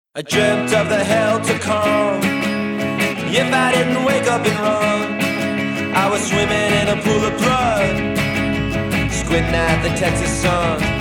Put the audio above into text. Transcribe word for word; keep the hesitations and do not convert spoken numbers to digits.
I dreamt of the hell to come if I didn't wake up and run. I was swimming in a pool of blood, squinting at the Texas sun.